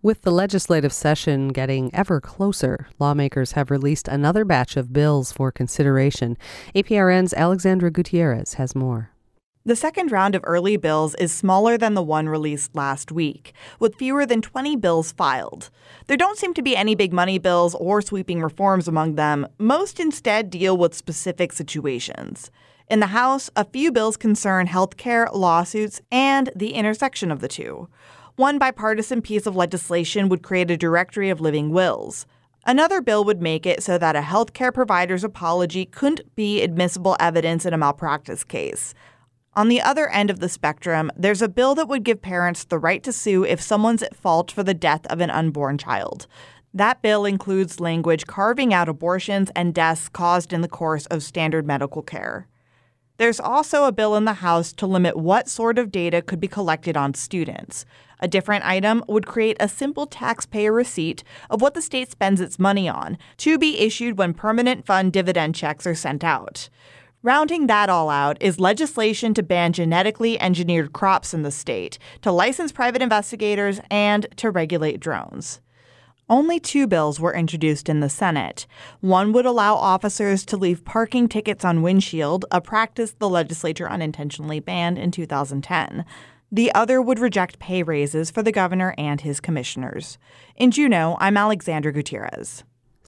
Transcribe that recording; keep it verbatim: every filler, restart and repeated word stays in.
With the legislative session getting ever closer, lawmakers have released another batch of bills for consideration. A P R N's Alexandra Gutierrez has more. The second round of early bills is smaller than the one released last week, with fewer than twenty bills filed. There don't seem to be any big money bills or sweeping reforms among them. Most instead deal with specific situations. In the House, a few bills concern health care, lawsuits, and the intersection of the two. One bipartisan piece of legislation would create a directory of living wills. Another bill would make it so that a healthcare provider's apology couldn't be admissible evidence in a malpractice case. On the other end of the spectrum, there's a bill that would give parents the right to sue if someone's at fault for the death of an unborn child. That bill includes language carving out abortions and deaths caused in the course of standard medical care. There's also a bill in the House to limit what sort of data could be collected on students. A different item would create a simple taxpayer receipt of what the state spends its money on, to be issued when permanent fund dividend checks are sent out. Rounding that all out is legislation to ban genetically engineered crops in the state, to license private investigators, and to regulate drones. Only two bills were introduced in the Senate. One would allow officers to leave parking tickets on windshield, a practice the legislature unintentionally banned in two thousand ten. The other would reject pay raises for the governor and his commissioners. In Juneau, I'm Alexandra Gutierrez.